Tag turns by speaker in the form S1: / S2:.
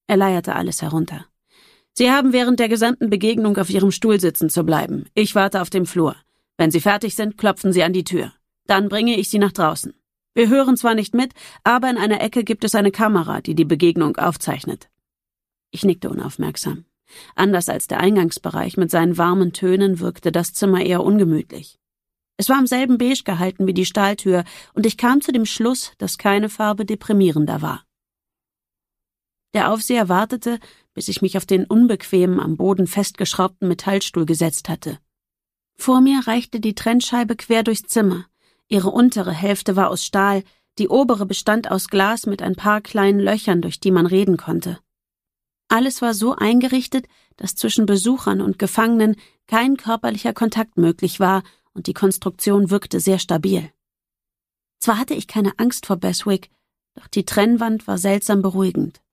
S1: Er leierte alles herunter. »Sie haben während der gesamten Begegnung auf Ihrem Stuhl sitzen zu bleiben. Ich warte auf dem Flur. Wenn Sie fertig sind, klopfen Sie an die Tür. Dann bringe ich Sie nach draußen. Wir hören zwar nicht mit, aber in einer Ecke gibt es eine Kamera, die die Begegnung aufzeichnet.« Ich nickte unaufmerksam. Anders als der Eingangsbereich mit seinen warmen Tönen wirkte das Zimmer eher ungemütlich. Es war im selben Beige gehalten wie die Stahltür, und ich kam zu dem Schluss, dass keine Farbe deprimierender war. Der Aufseher wartete, bis ich mich auf den unbequemen, am Boden festgeschraubten Metallstuhl gesetzt hatte. Vor mir reichte die Trennscheibe quer durchs Zimmer. Ihre untere Hälfte war aus Stahl, die obere bestand aus Glas mit ein paar kleinen Löchern, durch die man reden konnte. Alles war so eingerichtet, dass zwischen Besuchern und Gefangenen kein körperlicher Kontakt möglich war, und die Konstruktion wirkte sehr stabil. Zwar hatte ich keine Angst vor Beswick, doch die Trennwand war seltsam beruhigend.